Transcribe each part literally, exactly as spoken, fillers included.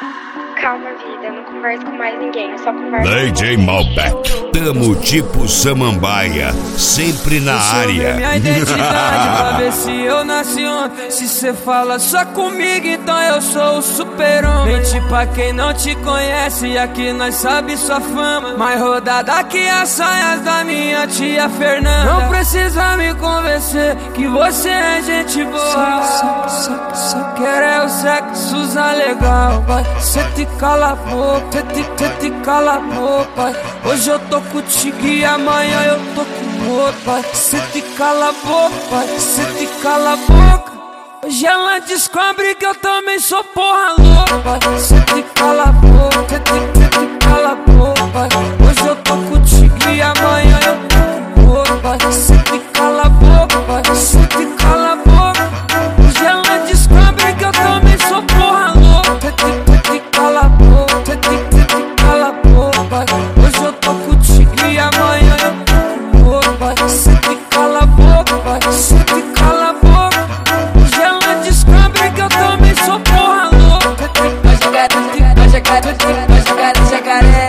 Calma, vida, eu não converso com mais ninguém, eu só converso D J Malbec, tamo tipo Samambaia, sempre na Deixa área. Eu ver minha identidade pra ver se eu nasci ontem. Se cê fala só comigo, então eu sou o super-homem. Mente pra quem não te conhece, aqui nós sabe sua fama. Mais rodada que as saias da minha tia Fernanda. Não precisa me convencer que você é gente boa. Só, só, só quero é o sexo usar legal, vai. Cê te cala a boca, cê te, cê te cala a boca, vai. Hoje eu tô contigo e amanhã eu tô com outro, vai. Cê te cala a boca, vai. Cê te cala a boca. Hoje ela descobre que eu também sou porra louca, vai. Cê te cala a boca, cê te, cê te cala a boca, vai. Hoje eu tô contigo e amanhã eu tô com outro, vai. Cê te cala a boca, vai. Cê te cala a boca. Hoje ela descobre que eu também sou porra louca. Cê te, cê te cala a boca, cê te, cê te cala a boca, vai. Hoje eu tô contigo e amanhã eu tô com outro, vai. Cê te cala a boca, vai. Cê te cala a boca. Hoje ela descobre que eu também sou porra louca. Vai jogar, vai jogar, vai jogar no jacaré.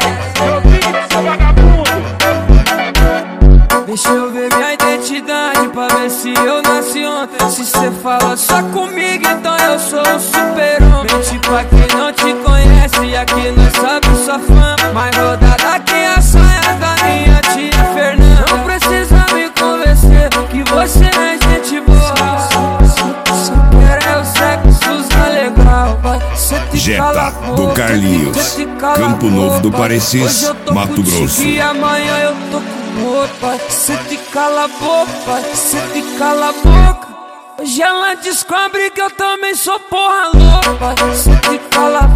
Deixa eu ver minha identidade pra ver se eu nasci ontem. Se cê fala só comigo, então eu sou o super-homem. Mente pra quem não te conhece, aqui nós sabe sua fama. Mais rodada que as saias da minha tia Fernanda. Não precisa me convencer que você é gente boa. Só quero é o sexo usar legal, vai. Cê te cala a Jetta boca, do Carlinhos, cê te cala a Campo Novo do boca. Parecis, Hoje eu tô Mato contigo Grosso. E amanhã eu tô com outro, vai. Cê te cala a boca, vai. Cê te cala a boca. Hoje ela descobre que eu também sou porra louca, vai. Cê te cala a